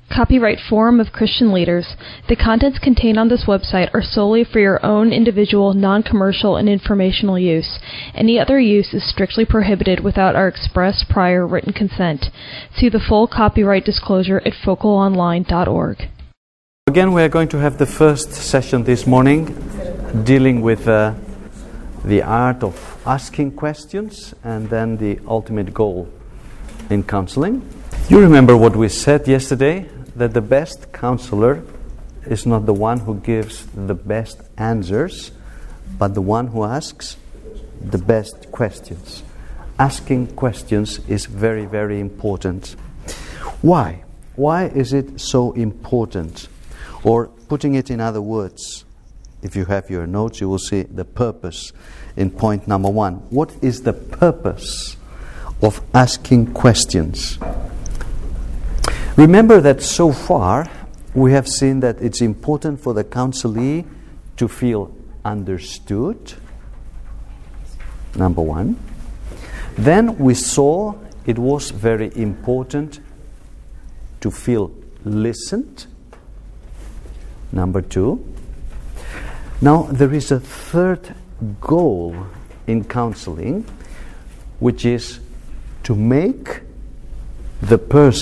Copyright Forum of Christian Leaders. The contents contained on this website are solely for your own individual, non-commercial, and informational use. Any other use is strictly prohibited without our express prior written consent. See the full copyright disclosure at focalonline.org. Again, we are going to have the first session this morning dealing with the art of asking questions and then the ultimate goal in counseling. You remember what we said yesterday, that the best counselor is not the one who gives the best answers, but the one who asks the best questions. Asking questions is very, very important. Why? Why is it so important? Or putting it in other words, if you have your notes, you will see the purpose in point number 1. What is the purpose of asking questions? Remember that so far we have seen that it's important for the counselee to feel understood, number 1. Then we saw it was very important to feel listened, number 2. Now there is a third goal in counseling, which is to make the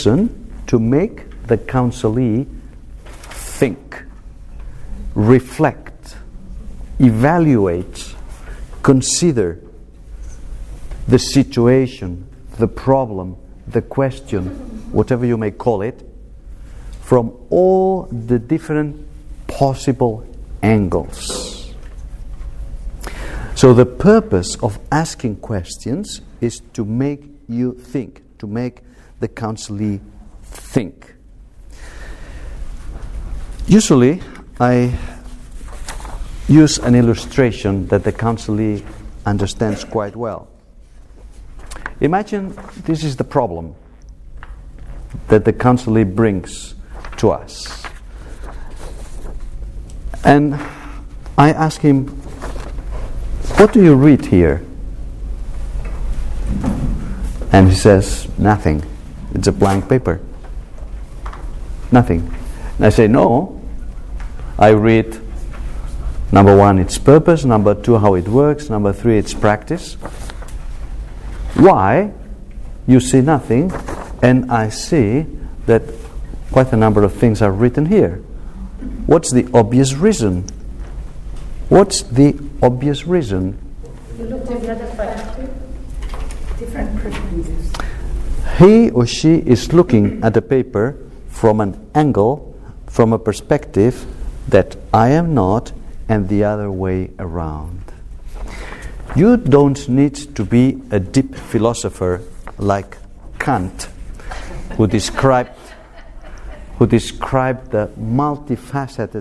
counselee think, reflect, evaluate, consider the situation, the problem, the question, whatever you may call it, from all the different possible angles. So the purpose of asking questions is to make you think, to make the counselee think. Usually, I use an illustration that the counselee understands quite well. Imagine this is the problem that the counselee brings to us. And I ask him, what do you read here? And he says, nothing. It's a blank paper. Nothing. And I say, no. I read, number 1, its purpose. Number 2, how it works. Number 3, its practice. Why? You see nothing. And I see that quite a number of things are written here. What's the obvious reason? What's the obvious reason? Different perspectives. He or she is looking at the paper from an angle, from a perspective that I am not, and the other way around. You don't need to be a deep philosopher like Kant, who described the multifaceted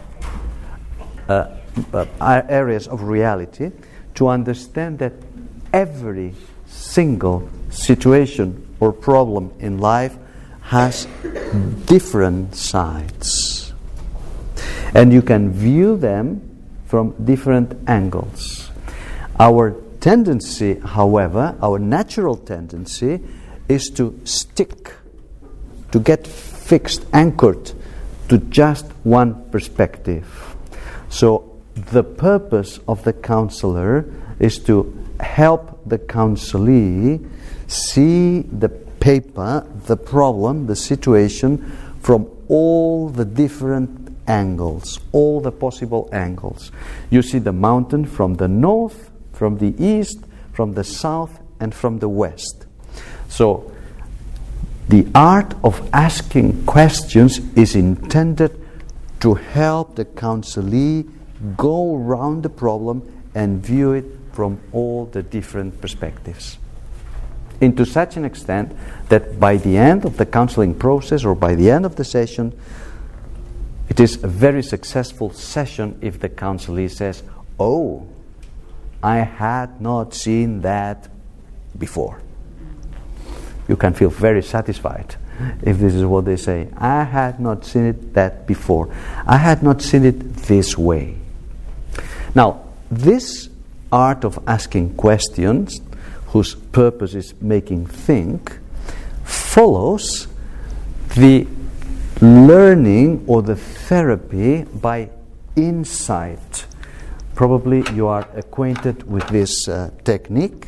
areas of reality, to understand that every single situation or problem in life has different sides. And you can view them from different angles. Our tendency, however, our natural tendency, is to stick, to get fixed, anchored to just one perspective. So the purpose of the counselor is to help the counselee see the paper, the problem, the situation from all the different angles, all the possible angles. You see the mountain from the north, from the east, from the south, and from the west. So the art of asking questions is intended to help the counselee go around the problem and view it from all the different perspectives. Into such an extent that by the end of the counseling process or by the end of the session, it is a very successful session if the counselee says, oh, I had not seen that before. You can feel very satisfied if this is what they say. I had not seen that before. I had not seen it this way. Now, this art of asking questions, whose purpose is making think, follows the learning or the therapy by insight. Probably you are acquainted with this technique,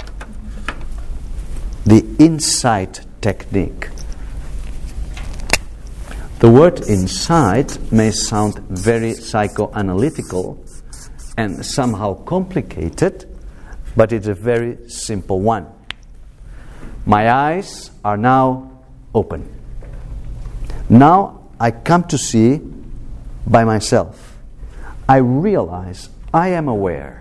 the insight technique. The word insight may sound very psychoanalytical and somehow complicated, but it's a very simple one. My eyes are now open. Now I come to see by myself. I realize I am aware.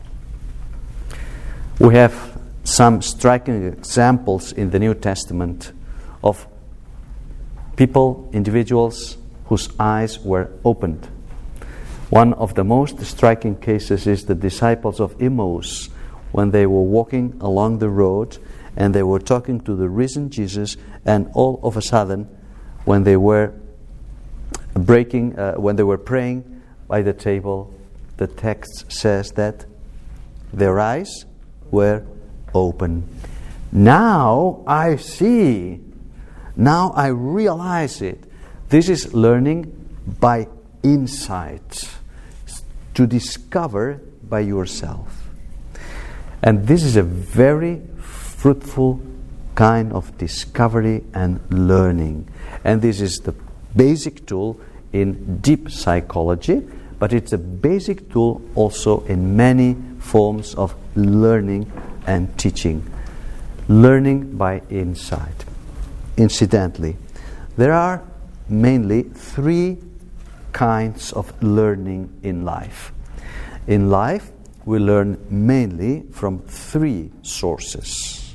We have some striking examples in the New Testament of people, individuals whose eyes were opened. One of the most striking cases is the disciples of Emmaus, when they were walking along the road and they were talking to the risen Jesus, and all of a sudden, when they were praying by the table, the text says that their eyes were open. Now I see. Now I realize it. This is learning by insight, to discover by yourself. And this is a very fruitful kind of discovery and learning. And this is the basic tool in deep psychology, but it's a basic tool also in many forms of learning and teaching. Learning by insight. Incidentally, there are mainly three kinds of learning in life. In life, we learn mainly from three sources.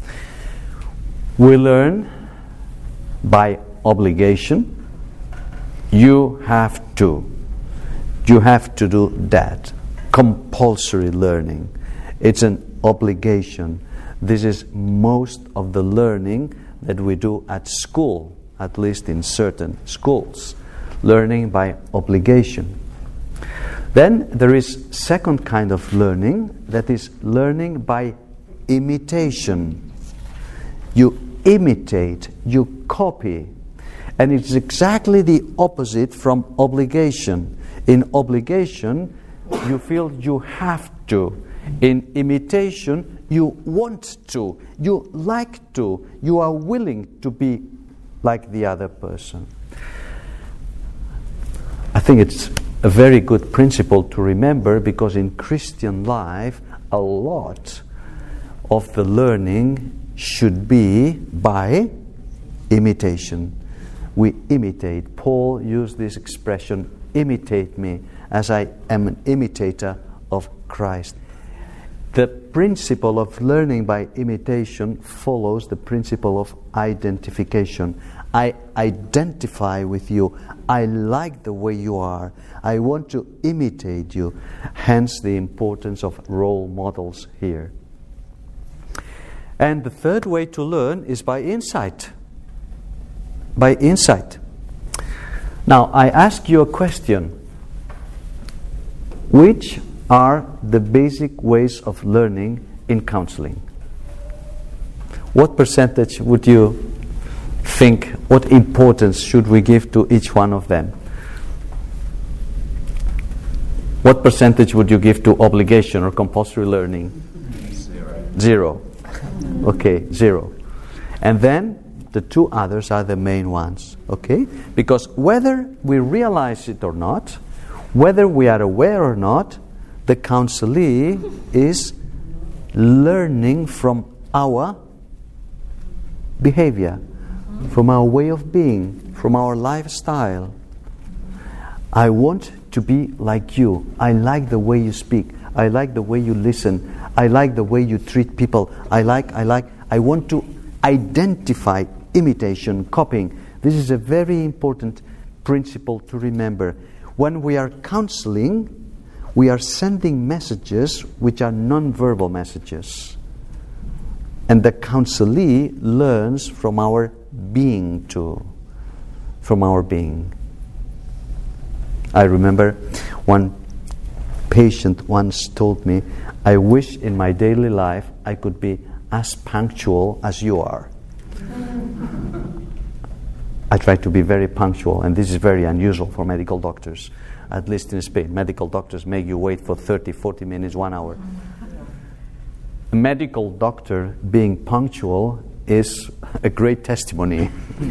We learn by obligation. You have to do that. Compulsory learning. It's an obligation. This is most of the learning that we do at school, at least in certain schools. Learning by obligation. Then there is second kind of learning, that is learning by imitation. You imitate, you copy. And it's exactly the opposite from obligation. In obligation, you feel you have to. In imitation, you want to, you like to, you are willing to be like the other person. I think it's a very good principle to remember, because in Christian life, a lot of the learning should be by imitation. We imitate. Paul used this expression, imitate me, as I am an imitator of Christ. The principle of learning by imitation follows the principle of identification. I identify with you. I like the way you are. I want to imitate you. Hence the importance of role models here. And the third way to learn is by insight. By insight. Now, I ask you a question. Which are the basic ways of learning in counseling? What percentage would you think, what importance should we give to each one of them? What percentage would you give to obligation or compulsory learning? Zero. Okay, 0. And then the two others are the main ones, okay? Because whether we realize it or not, whether we are aware or not, the counselee is learning from our behavior, from our way of being, from our lifestyle. I want to be like you. I like the way you speak. I like the way you listen. I like the way you treat people. I want to identify imitation, copying. This is a very important principle to remember. When we are counseling, we are sending messages which are non-verbal messages. And the counselee learns from our being too. From our being. I remember one patient once told me, I wish in my daily life I could be as punctual as you are. I try to be very punctual, and this is very unusual for medical doctors, at least in Spain. Medical doctors make you wait for 30, 40 minutes, 1 hour. A medical doctor being punctual is a great testimony.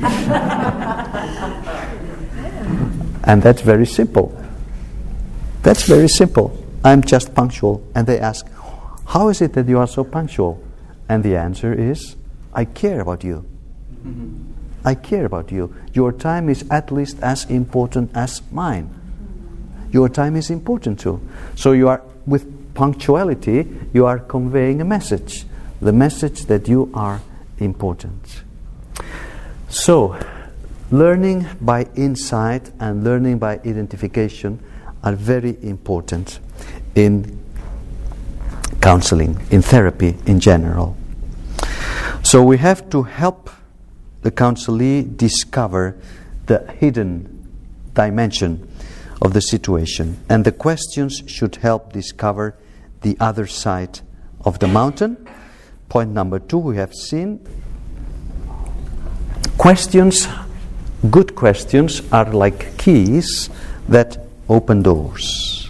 And that's very simple. That's very simple. I'm just punctual. And they ask, how is it that you are so punctual? And the answer is, I care about you. I care about you. Your time is at least as important as mine. Your time is important too. So you are, with punctuality, you are conveying a message. The message that you are important. So, learning by insight and learning by identification are very important in counseling, in therapy in general. So we have to help the counselee discover the hidden dimension of the situation, and the questions should help discover the other side of the mountain. Point number 2 we have seen. Questions, good questions, are like keys that open doors.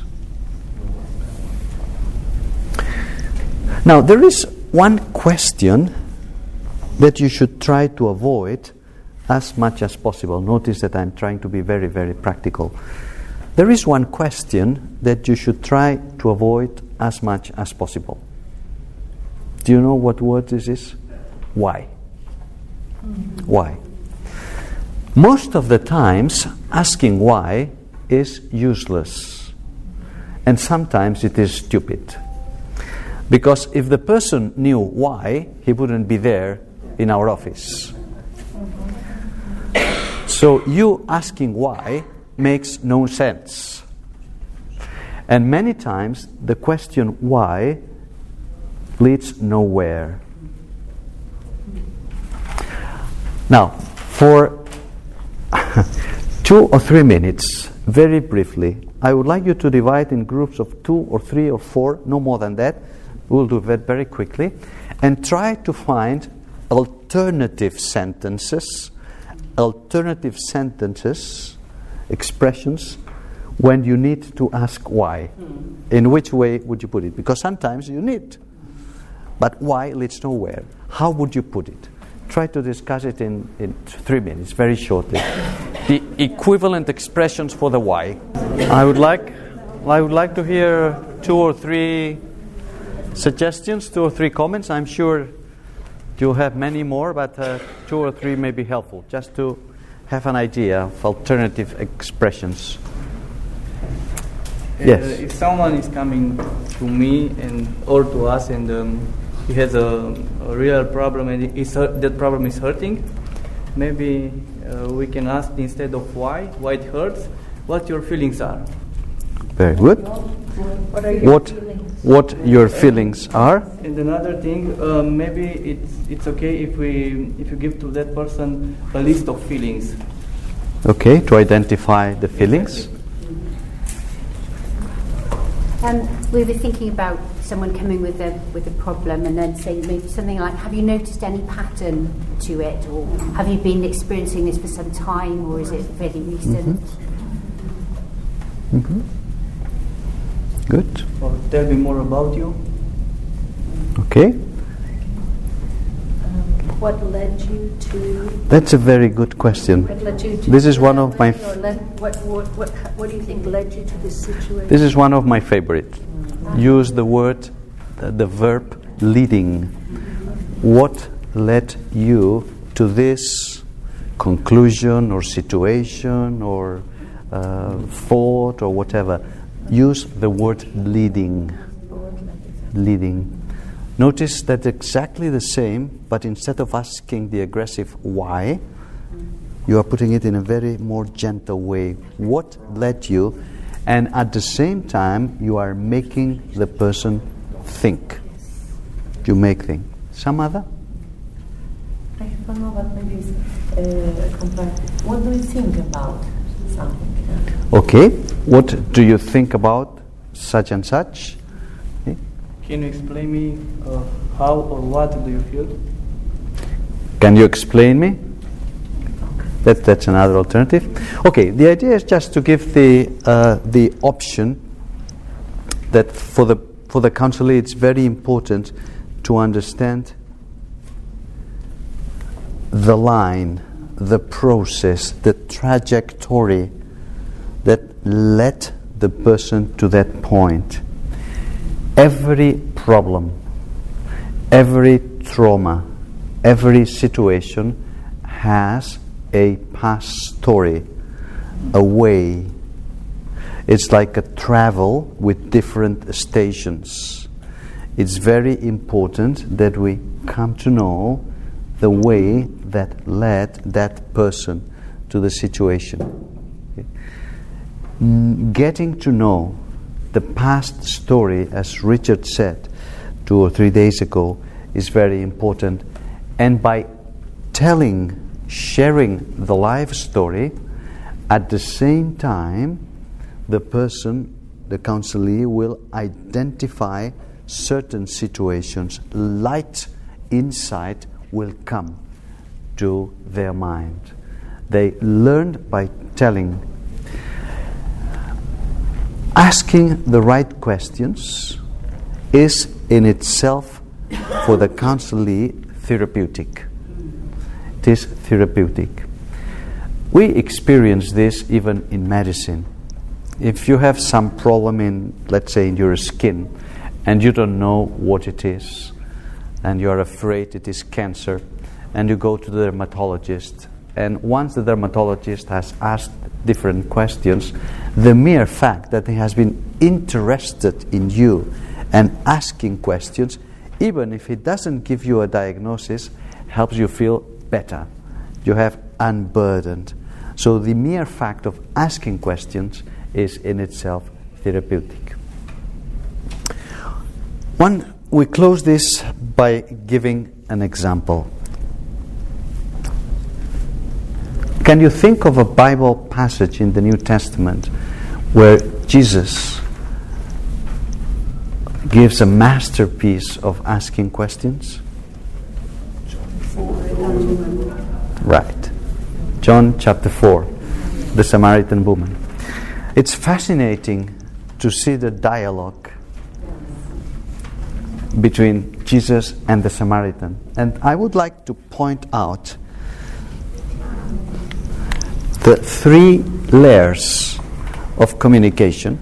Now, there is one question that you should try to avoid as much as possible. Notice that I'm trying to be very, very practical. There is one question that you should try to avoid as much as possible. Do you know what word this is? Why? Why? Most of the times, asking why is useless. And sometimes it is stupid. Because if the person knew why, he wouldn't be there in our office. So you asking why makes no sense. And many times the question why leads nowhere. Now, for 2 or 3 minutes, very briefly, I would like you to divide in groups of 2 or 3 or 4, no more than that. We'll do that very quickly, and try to find alternative sentences, expressions, when you need to ask why. In which way would you put it? Because sometimes you need, but why leads nowhere. How would you put it? Try to discuss it in 3 minutes, very shortly. The equivalent expressions for the why. I would like to hear 2 or 3 suggestions, 2 or 3 comments. I'm sure you'll have many more, but 2 or 3 may be helpful, just to have an idea of alternative expressions. Yes. If someone is coming to me or to us and he has a real problem and that problem is hurting, maybe we can ask instead of why it hurts, what your feelings are. Very good. What are your feelings? What your feelings are. And another thing, maybe it's okay if you give to that person a list of feelings. Okay, to identify the feelings. We were thinking about someone coming with a problem and then saying maybe something like, have you noticed any pattern to it, or have you been experiencing this for some time, or is it fairly recent? Good. Or tell me more about you. Okay. What led you to? That's a very good question. What led you to? This is one of my. What do you think led you to this situation? This is one of my favorite. Use the word, the verb leading. What led you to this conclusion or situation or thought or whatever? Use the word leading. Leading. Notice that exactly the same, but instead of asking the aggressive why, you are putting it in a very more gentle way. What led you? And at the same time, you are making the person think. You make think. Some other? I have one more, but maybe compare. What do you think about something? Okay. What do you think about such and such? Okay. Can you explain me how or what do you feel? Can you explain me? That's another alternative. Okay, the idea is just to give the option that for the counselee it's very important to understand the line, the process, the trajectory that led the person to that point. Every problem, every trauma, every situation has a past story, a way. It's like a travel with different stations. It's very important that we come to know the way that led that person to the situation. Okay. Getting to know the past story, as Richard said 2 or 3 days ago, is very important. And by sharing the life story, at the same time, the person, the counselee, will identify certain situations. Light, insight will come to their mind. They learned by telling. Asking the right questions is in itself, for the counselee, therapeutic. It is therapeutic. We experience this even in medicine. If you have some problem in, let's say, in your skin, and you don't know what it is, and you are afraid it is cancer, and you go to the dermatologist, and once the dermatologist has asked different questions, the mere fact that he has been interested in you and asking questions, even if he doesn't give you a diagnosis, helps you feel better. You have unburdened. So the mere fact of asking questions is in itself therapeutic. We close this by giving an example. Can you think of a Bible passage in the New Testament where Jesus gives a masterpiece of asking questions? Right. John chapter 4, the Samaritan woman. It's fascinating to see the dialogue between Jesus and the Samaritan. And I would like to point out the 3 layers of communication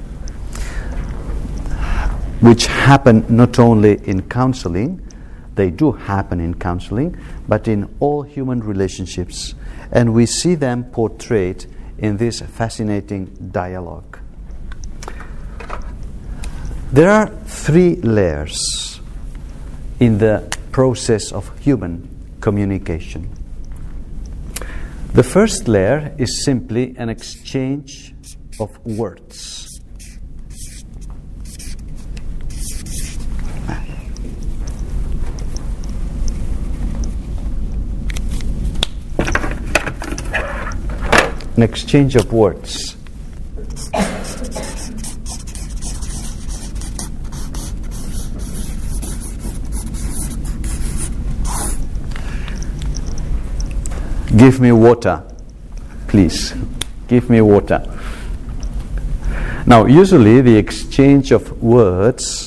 which happen not only in counseling, they do happen in counseling, but in all human relationships. And we see them portrayed in this fascinating dialogue. There are 3 layers in the process of human communication. The first layer is simply an exchange of words. An exchange of words. Give me water, please. Give me water. Now, usually the exchange of words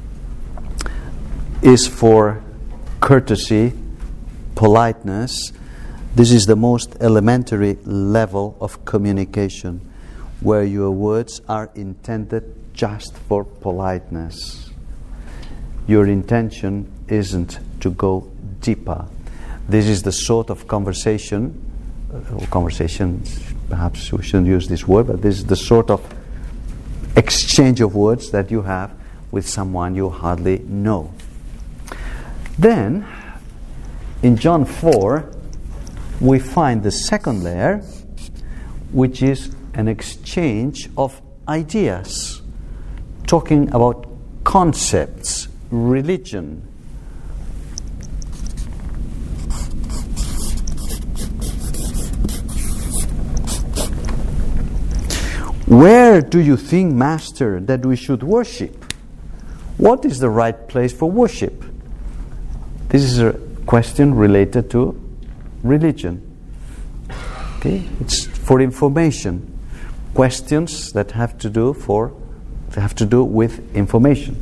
is for courtesy, politeness. This is the most elementary level of communication, where your words are intended just for politeness. Your intention isn't to go deeper. This is the sort of conversation, perhaps we shouldn't use this word, but this is the sort of exchange of words that you have with someone you hardly know. Then, in John 4, we find the second layer, which is an exchange of ideas, talking about concepts, religion. Where do you think, Master, that we should worship? What is the right place for worship? This is a question related to religion. Okay? It's for information. Questions that have to do with information.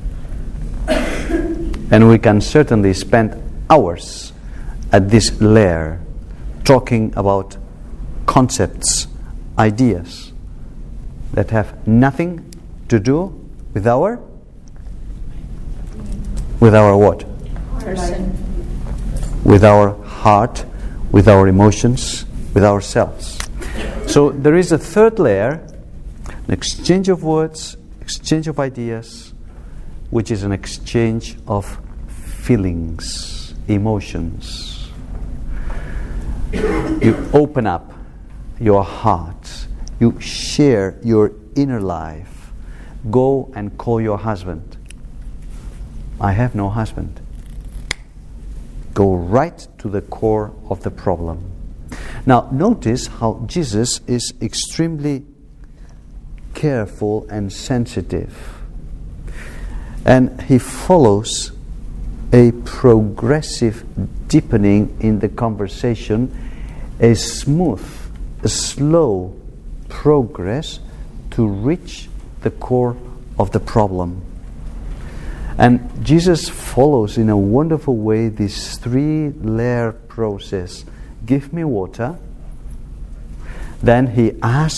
And we can certainly spend hours at this layer talking about concepts, ideas that have nothing to do with our what? Person. With our heart, with our emotions, with ourselves. So there is a third layer, an exchange of words, exchange of ideas, which is an exchange of feelings, emotions. You open up your heart, you share your inner life. Go and call your husband. I have no husband. Go right to the core of the problem. Now, notice how Jesus is extremely careful and sensitive. And he follows a progressive deepening in the conversation, a smooth, a slow progress to reach the core of the problem. And Jesus follows in a wonderful way this three-layer process. Give me water. Then he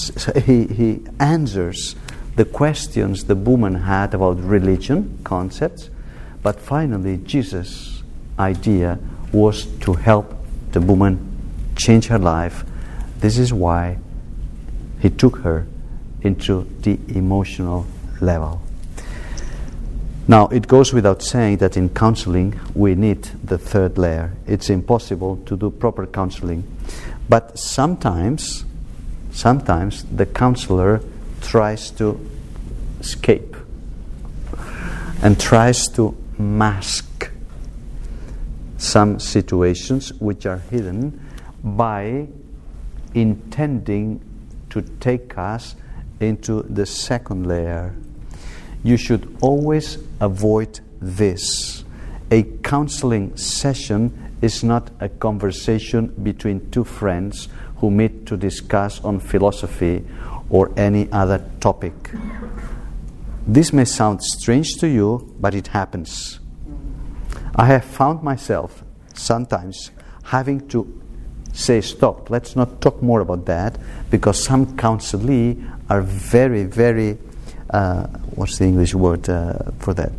answers the questions the woman had about religion, concepts. But finally, Jesus' idea was to help the woman change her life. This is why he took her into the emotional level. Now, it goes without saying that in counseling we need the third layer. It's impossible to do proper counseling. But sometimes the counselor tries to escape and tries to mask some situations which are hidden by intending to take us into the second layer. You should always avoid this. A counseling session is not a conversation between two friends who meet to discuss on philosophy or any other topic. This may sound strange to you, but it happens. I have found myself sometimes having to say, stop, let's not talk more about that, because some counselee are very, very what's the English word for that?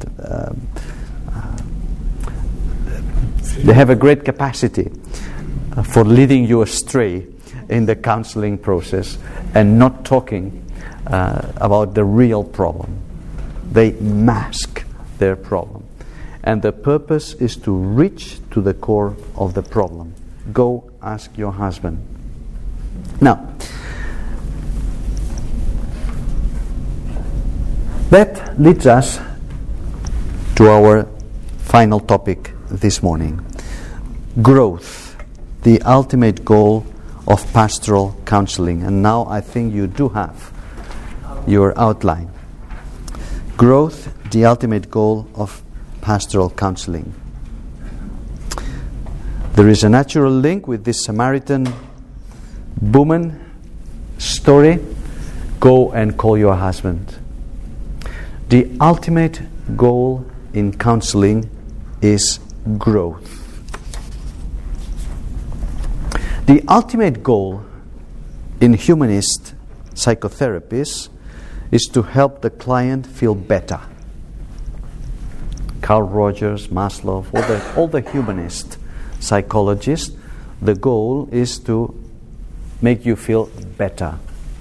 They have a great capacity for leading you astray in the counseling process and not talking about the real problem. They mask their problem. And the purpose is to reach to the core of the problem. Go ask your husband. Now, that leads us to our final topic this morning. Growth, the ultimate goal of pastoral counseling. And now I think you do have your outline. Growth, the ultimate goal of pastoral counseling. There is a natural link with this Samaritan woman story. Go and call your husband. The ultimate goal in counseling is growth. The ultimate goal in humanist psychotherapies is to help the client feel better. Carl Rogers, Maslow, all the humanist psychologists, the goal is to make you feel better.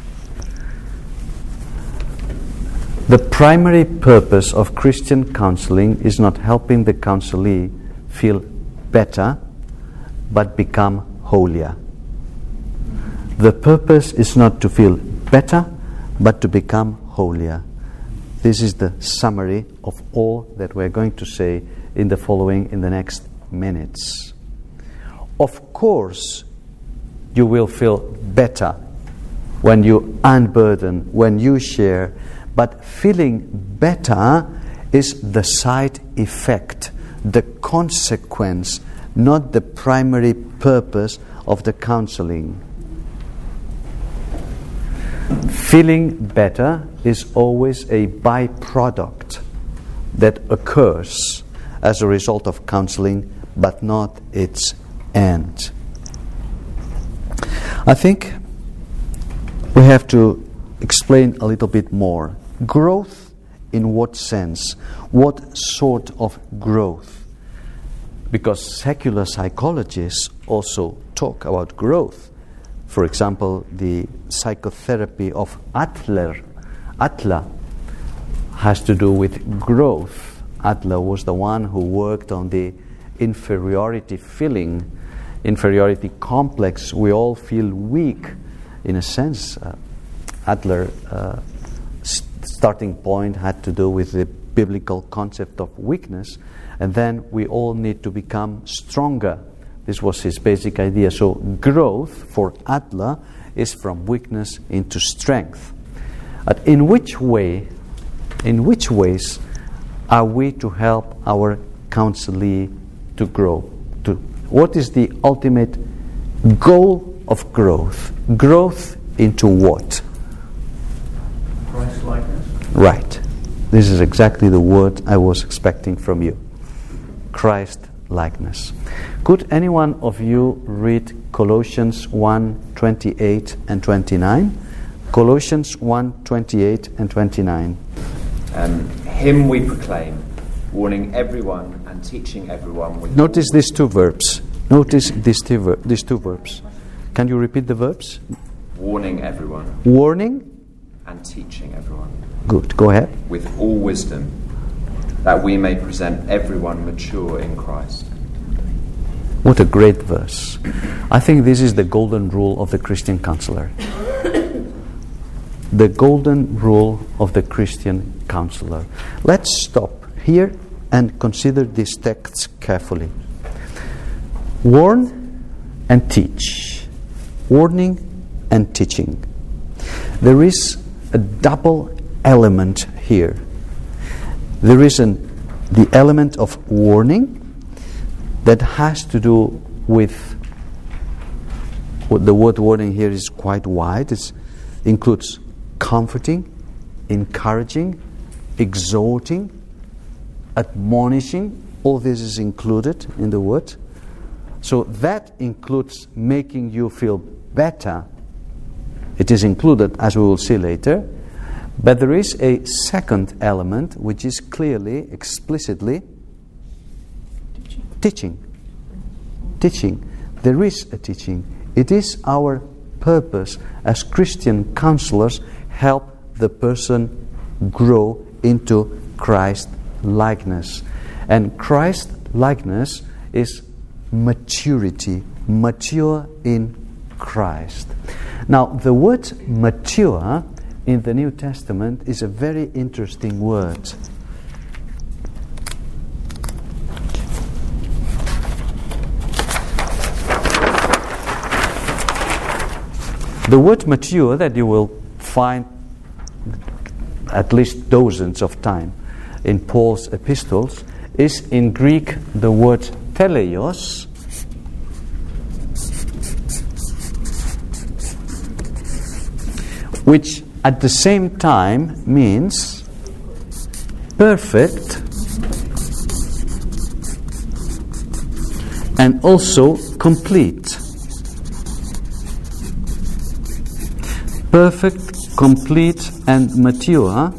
The primary purpose of Christian counseling is not helping the counselee feel better, but become holier. The purpose is not to feel better, but to become holier. This is the summary of all that we're going to say in the next minutes. Of course, you will feel better when you unburden, when you share, but feeling better is the side effect, the consequence, not the primary purpose of the counseling. Feeling better is always a byproduct that occurs as a result of counseling, but not its end. I think we have to explain a little bit more. Growth in what sense? What sort of growth? Because secular psychologists also talk about growth. For example, the psychotherapy of Adler has to do with growth. Adler was the one who worked on the inferiority feeling, inferiority complex. We all feel weak, in a sense. Adler starting point had to do with the biblical concept of weakness, and then we all need to become stronger. This was his basic idea. So growth for Adler is from weakness into strength. But in which ways are we to help our counselee to grow? What is the ultimate goal of growth? Growth into what? Christ-likeness. Right. This is exactly the word I was expecting from you. Christ-likeness. Could any one of you read Colossians 1:28 and 29? Colossians 1:28 and 29. Him we proclaim, warning everyone and teaching everyone with... Notice these two verbs. Notice these two verbs. Can you repeat the verbs? Warning everyone. Warning. And teaching everyone. Good. Go ahead. With all wisdom, that we may present everyone mature in Christ. What a great verse. I think this is the golden rule of the Christian counselor. The golden rule of the Christian counselor. Let's stop here and consider these texts carefully. Warn and teach. Warning and teaching. There is a double element here. There is the element of warning that has to do with what the word warning here is quite wide. It includes comforting, encouraging, exhorting, admonishing. All this is included in the word. So that includes making you feel better. It is included, as we will see later. But there is a second element which is clearly, explicitly teaching. There is a teaching. It is our purpose as Christian counselors help the person grow into Christ-likeness. And Christ-likeness is maturity, mature in Christ. Now, the word mature in the New Testament is a very interesting word. The word mature that you will find at least dozens of times in Paul's epistles is in Greek the word teleios, which at the same time means perfect and also complete. Perfect, complete, and mature.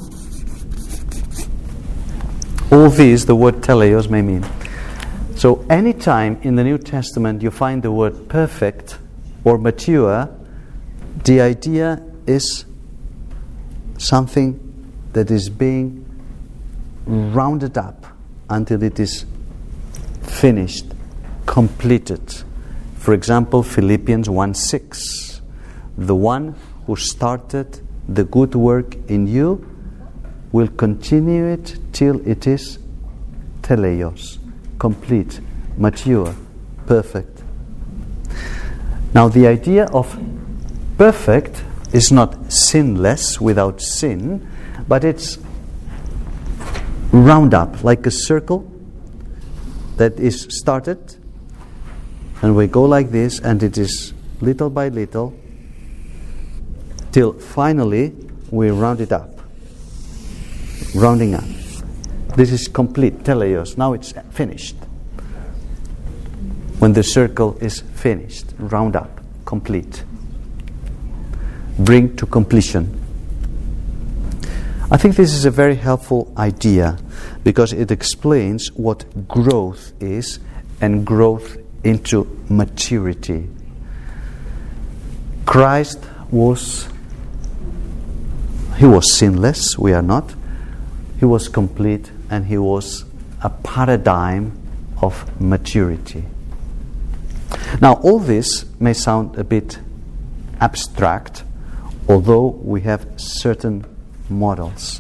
All these the word teleios may mean. So anytime in the New Testament you find the word perfect or mature, the idea is something that is being rounded up until it is finished, completed. For example, Philippians 1:6. The one who started the good work in you will continue it till it is teleios, complete, mature, perfect. Now the idea of perfect is not sinless, without sin, but it's round up, like a circle that is started, and we go like this, and it is little by little till finally we round it up. Rounding up. This is complete, teleios. Now it's finished. When the circle is finished, round up, complete. Bring to completion. I think this is a very helpful idea because it explains what growth is and growth into maturity. Christ was sinless, we are not. He was complete and he was a paradigm of maturity. Now all this may sound a bit abstract, although we have certain models.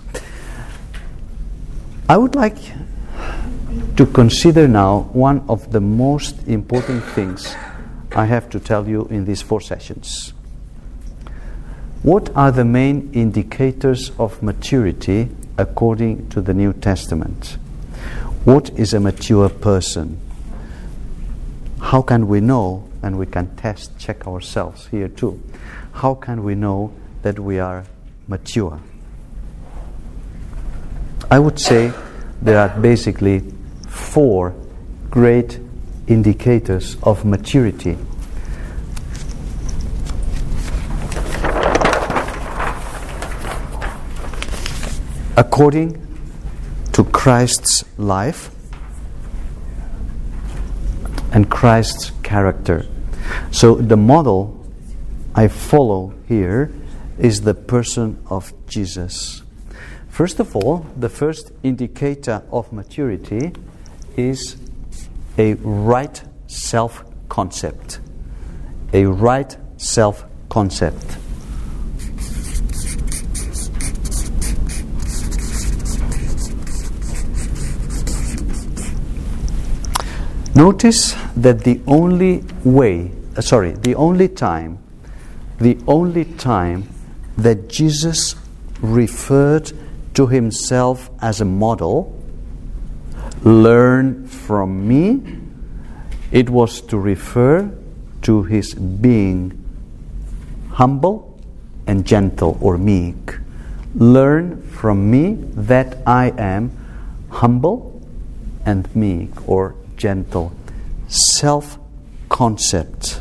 I would like to consider now one of the most important things I have to tell you in these 4 sessions. What are the main indicators of maturity according to the New Testament? What is a mature person? How can we know, and we can check ourselves here too, how can we know that we are mature? I would say there are basically 4 great indicators of maturity. According to Christ's life and Christ's character. So the model I follow here is the person of Jesus. First of all, the first indicator of maturity is a right self-concept. A right self-concept. Notice that the only time that Jesus referred to himself as a model, learn from me, it was to refer to his being humble and gentle or meek. Learn from me that I am humble and meek or gentle. Self-concept.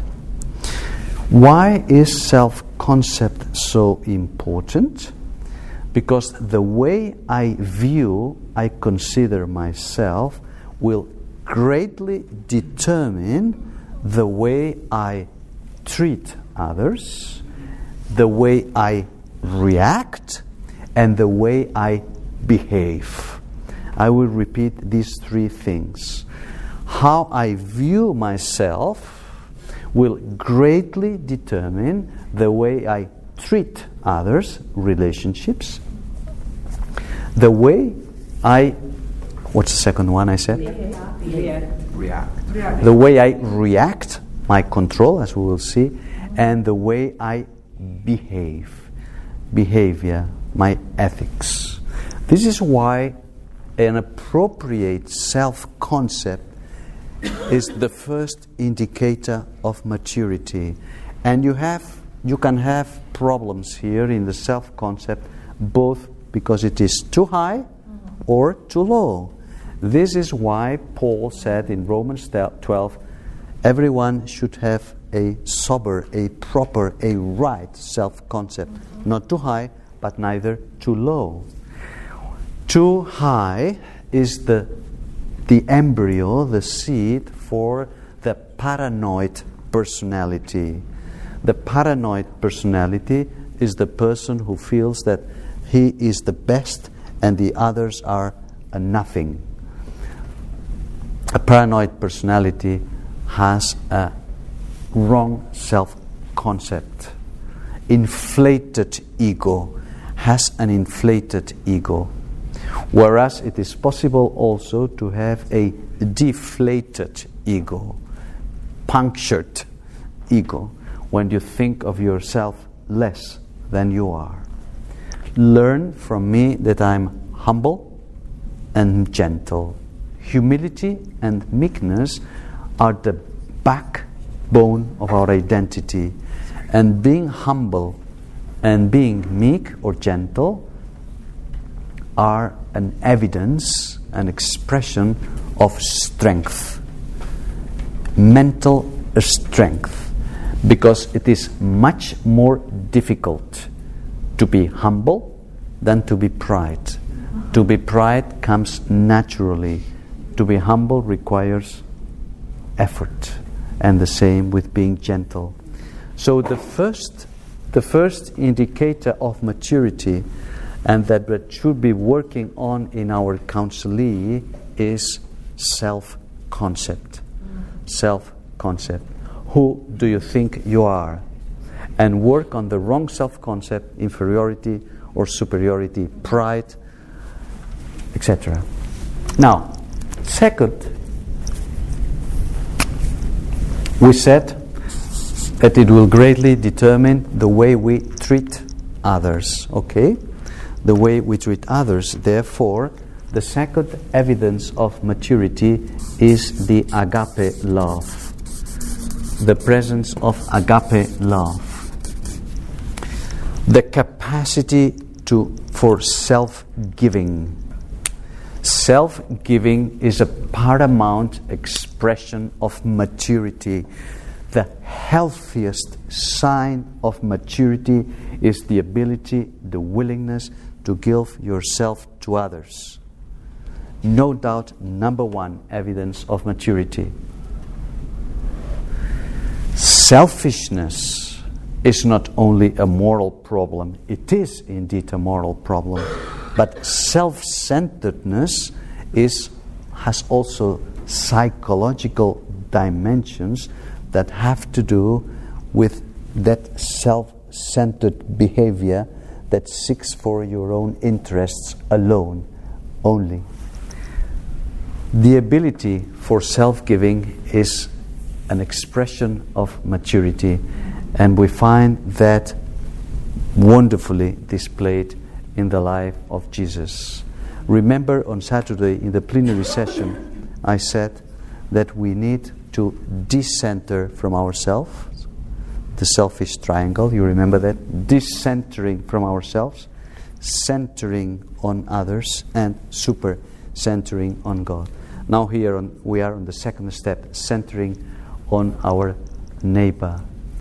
Why is self-concept so important? Because the way I consider myself will greatly determine the way I treat others, the way I react, and the way I behave. I will repeat these 3 things. How I view myself will greatly determine the way I treat others, relationships, the way what's the second one I said? React. The way I react, my control, as we will see, and the way I behave, behavior, my ethics. This is why an appropriate self-concept is the first indicator of maturity. And you can have problems here in the self-concept, both because it is too high or too low. This is why Paul said in Romans 12, everyone should have a sober, a proper, a right self-concept. Not too high, but neither too low. Too high is the embryo, the seed for the paranoid personality. The paranoid personality is the person who feels that he is the best and the others are a nothing. A paranoid personality has a wrong self-concept. Inflated ego, has an inflated ego. Whereas it is possible also to have a deflated ego, punctured ego, when you think of yourself less than you are. Learn from me that I'm humble and gentle. Humility and meekness are the backbone of our identity. And being humble and being meek or gentle are an evidence, an expression of strength, mental strength, because it is much more difficult to be humble than to be pride. To be pride comes naturally. To be humble requires effort, and the same with being gentle. So the first indicator of maturity, and that we should be working on in our counselee, is self-concept. Self-concept. Who do you think you are? And work on the wrong self-concept, inferiority or superiority, pride, etc. Now, second, we said that it will greatly determine the way we treat others. Okay? The way we treat others. Therefore, the second evidence of maturity is the agape love. The presence of agape love. The capacity for self-giving. Self-giving is a paramount expression of maturity. The healthiest sign of maturity is the ability, the willingness to give yourself to others. No doubt, number one evidence of maturity. Selfishness is not only a moral problem, it is indeed a moral problem, but self-centeredness has also psychological dimensions that have to do with that self-centered behavior that seeks for your own interests alone, only. The ability for self-giving is an expression of maturity, and we find that wonderfully displayed in the life of Jesus. Remember, on Saturday in the plenary session, I said that we need to decenter from ourselves, the selfish triangle, you remember that? Decentering from ourselves, centering on others, and super-centering on God. Now we are on the second step, centering on our neighbor.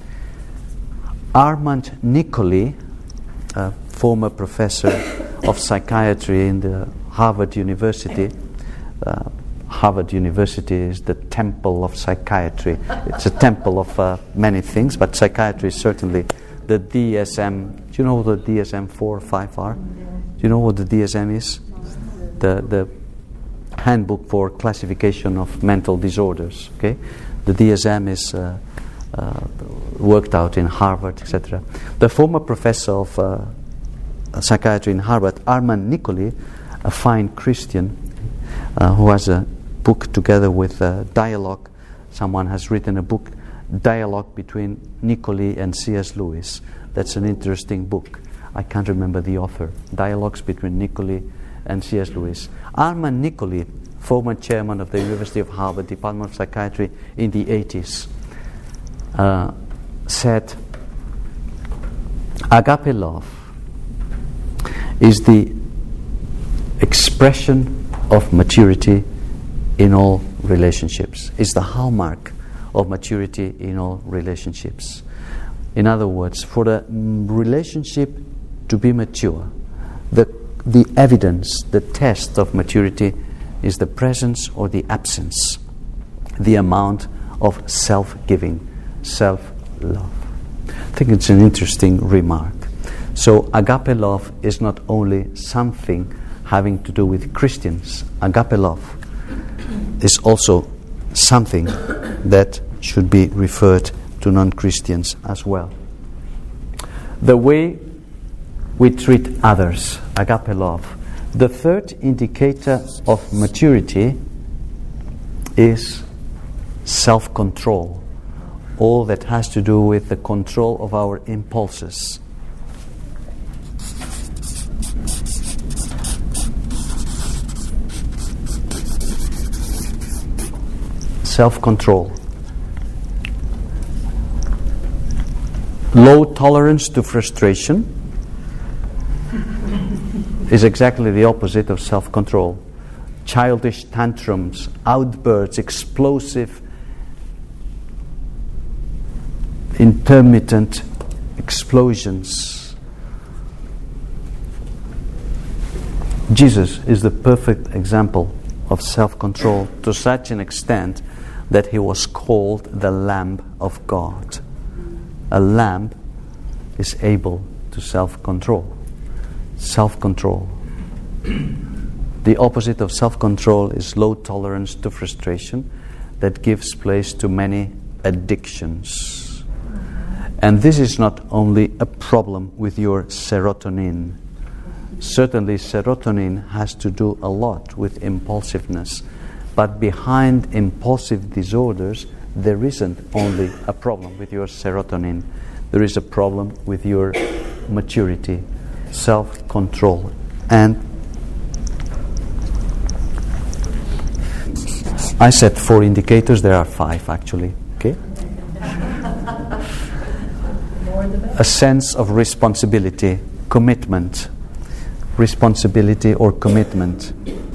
Armand Nicoli, a former professor of psychiatry in the Harvard University. Harvard University is the temple of psychiatry. It's a temple of many things, but psychiatry is certainly the DSM. Do you know what the DSM-4 or 5 are? Do you know what the DSM is? The handbook for classification of mental disorders. Okay, the DSM is worked out in Harvard, etc. The former professor of psychiatry in Harvard, Armand Nicoli, a fine Christian who has a book together with Dialogue. Someone has written a book, Dialogue between Nicoli and C.S. Lewis. That's an interesting book. I can't remember the author. Dialogues between Nicoli and C.S. Lewis. Armand Nicoli, former chairman of the University of Harvard Department of Psychiatry in the 80s, said, agape love is the expression of maturity in all relationships. It's the hallmark of maturity in all relationships. In other words, for the relationship to be mature, the evidence, the test of maturity is the presence or the absence, the amount of self-giving, self-love. I think it's an interesting remark. So agape love is not only something having to do with Christians. Agape love is also something that should be referred to non-Christians as well. The way we treat others, agape love. The third indicator of maturity is self-control. All that has to do with the control of our impulses. Self-control. Low tolerance to frustration is exactly the opposite of self-control. Childish tantrums, outbursts, explosive, intermittent explosions. Jesus is the perfect example of self-control to such an extent that he was called the Lamb of God. A lamb is able to self-control. Self-control. The opposite of self-control is low tolerance to frustration that gives place to many addictions. And this is not only a problem with your serotonin. Certainly serotonin has to do a lot with impulsiveness. But behind impulsive disorders, there isn't only a problem with your serotonin. There is a problem with your maturity, self-control. And I said 4 indicators, there are 5 actually. Okay? A sense of responsibility, commitment. Responsibility or commitment.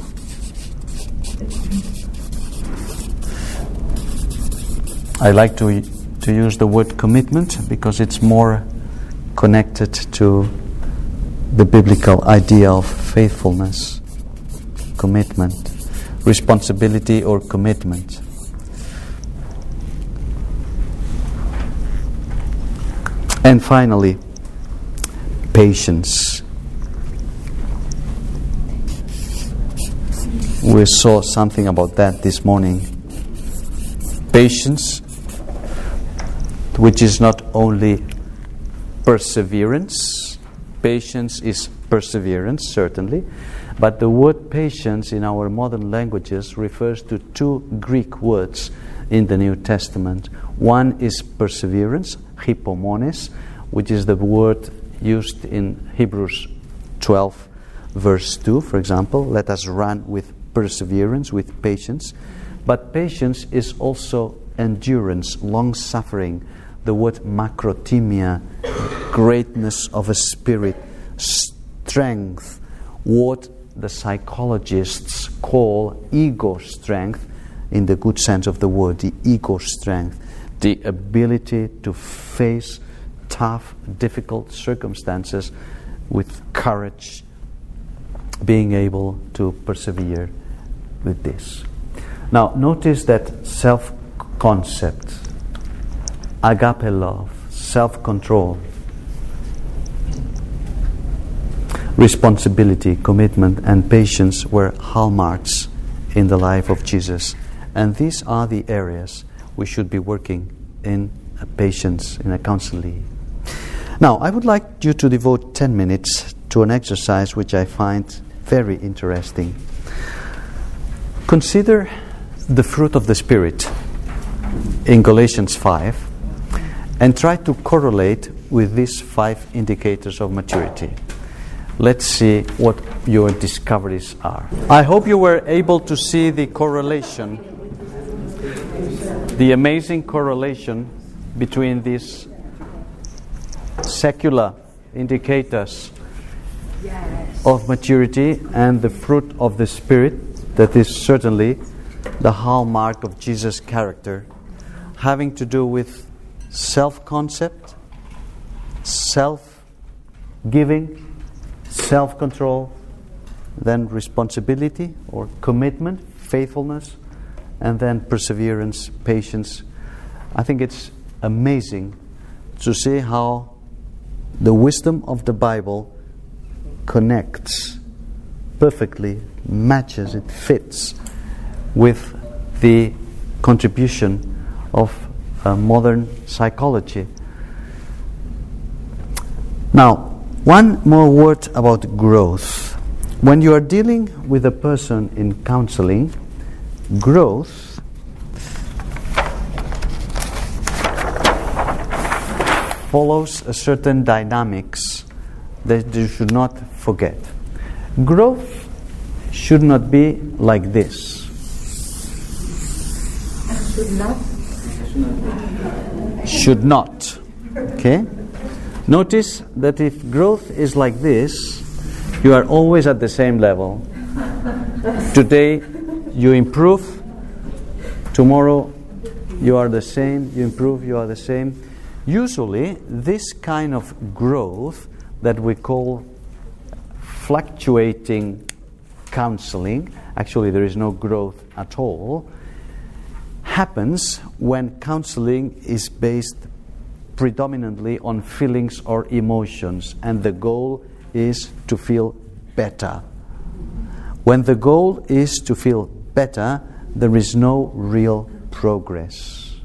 I like to use the word commitment because it's more connected to the biblical idea of faithfulness. Commitment. Responsibility or commitment. And finally, patience. We saw something about that this morning. Patience, which is not only perseverance. Patience is perseverance, certainly. But the word patience in our modern languages refers to 2 Greek words in the New Testament. One is perseverance, hypomones, which is the word used in Hebrews 12, verse 2, for example. Let us run with perseverance, with patience. But patience is also endurance, long-suffering. The word makrothymia, greatness of a spirit, strength, what the psychologists call ego strength, in the good sense of the word, the ego strength, the ability to face tough, difficult circumstances with courage, being able to persevere with this. Now, notice that self-concept, agape love, self-control, responsibility, commitment, and patience were hallmarks in the life of Jesus. And these are the areas we should be working in patience, in a counseling. Now, I would like you to devote 10 minutes to an exercise which I find very interesting. Consider the fruit of the Spirit in Galatians 5 and try to correlate with these 5 indicators of maturity. Let's see what your discoveries are. I hope you were able to see the correlation, the amazing correlation between these secular indicators of maturity and the fruit of the Spirit, that is certainly the hallmark of Jesus' character, having to do with self-concept, self-giving, self-control, then responsibility or commitment, faithfulness, and then perseverance, patience. I think it's amazing to see how the wisdom of the Bible connects perfectly, matches, it fits with the contribution of modern psychology. Now, one more word about growth. When you are dealing with a person in counseling, growth follows a certain dynamics that you should not forget. Growth should not be like this. Should not? Should not. Okay? Notice that if growth is like this, you are always at the same level. Today you improve, tomorrow you are the same, you improve, you are the same. Usually this kind of growth that we call fluctuating counseling, actually there is no growth at all, happens when counseling is based predominantly on feelings or emotions, and the goal is to feel better. When the goal is to feel better, there is no real progress.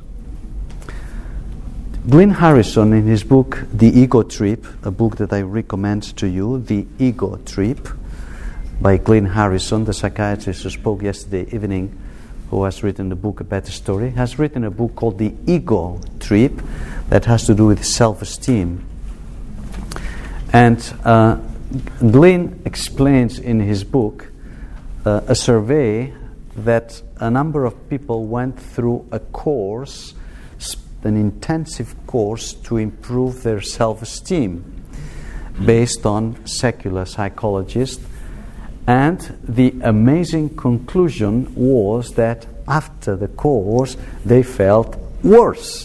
Glynn Harrison, in his book The Ego Trip, a book that I recommend to you, The Ego Trip, by Glynn Harrison, the psychiatrist who spoke yesterday evening, who has written the book A Better Story, has written a book called The Ego Trip that has to do with self-esteem. And Glynn explains in his book a survey that a number of people went through a course, an intensive course to improve their self-esteem based on secular psychologists. And the amazing conclusion was that after the course they felt worse.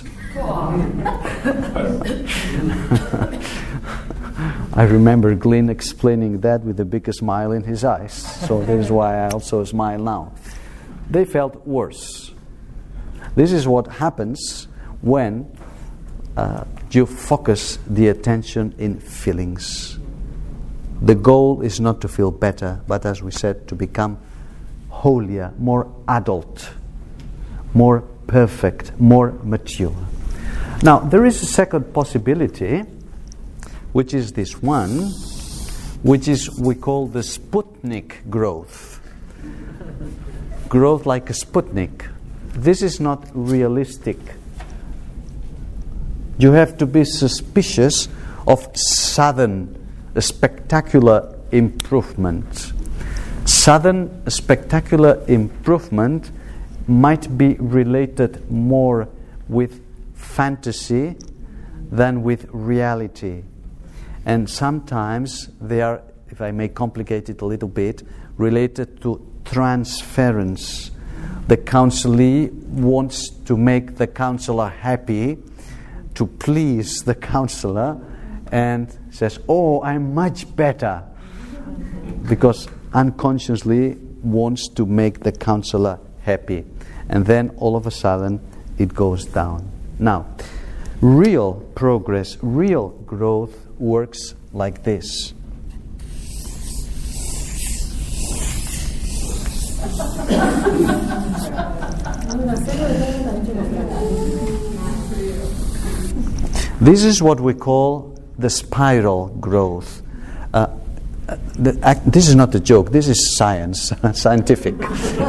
I remember Glynn explaining that with the biggest smile in his eyes. So that is why I also smile now. They felt worse. This is what happens when you focus the attention in feelings. The goal is not to feel better, but as we said, to become holier, more adult, more perfect, more mature. Now, there is a second possibility, which is this one, which is we call the Sputnik growth. Growth like a Sputnik. This is not realistic. You have to be suspicious of sudden, spectacular improvement. Sudden, spectacular improvement might be related more with fantasy than with reality. And sometimes they are, if I may complicate it a little bit, related to transference. The counselee wants to make the counselor happy, to please the counselor, and says, "Oh, I'm much better," because unconsciously wants to make the counselor happy. And then all of a sudden it goes down. Now, real progress, real growth works like this. This is what we call the spiral growth. This is not a joke, this is science, scientific.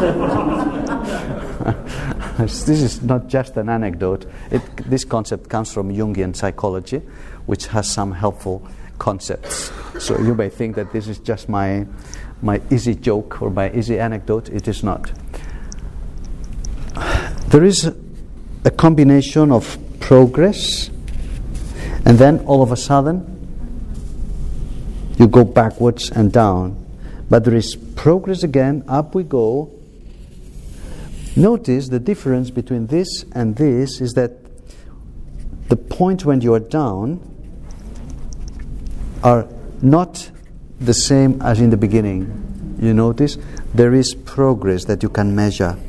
This is not just an anecdote. This concept comes from Jungian psychology, which has some helpful concepts. So you may think that this is just my easy joke or my easy anecdote. It is not. There is a combination of progress, and then all of a sudden you go backwards and down. But there is progress again, up we go. Notice the difference between this and this is that the point when you are down are not the same as in the beginning. You notice there is progress that you can measure.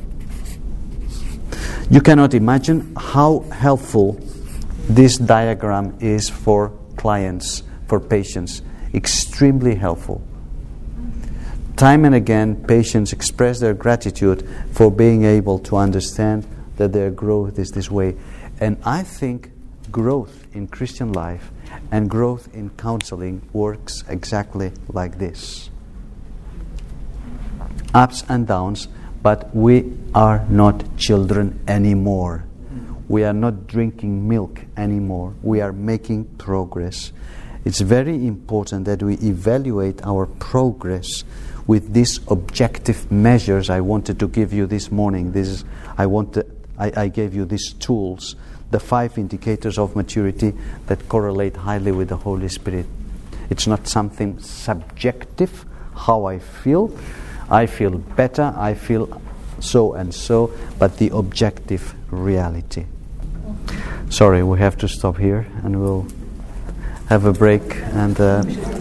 You cannot imagine how helpful this diagram is for clients, for patients. Extremely helpful. Time and again, patients express their gratitude for being able to understand that their growth is this way. And I think growth in Christian life and growth in counseling works exactly like this. Ups and downs, but we are not children anymore. We are not drinking milk anymore. We are making progress. It's very important that we evaluate our progress with these objective measures I wanted to give you this morning. I gave you these tools the 5 indicators of maturity that correlate highly with the Holy Spirit. It's not something subjective, how I feel better, I feel so and so, but the objective reality. Sorry, we have to stop here and we'll have a break and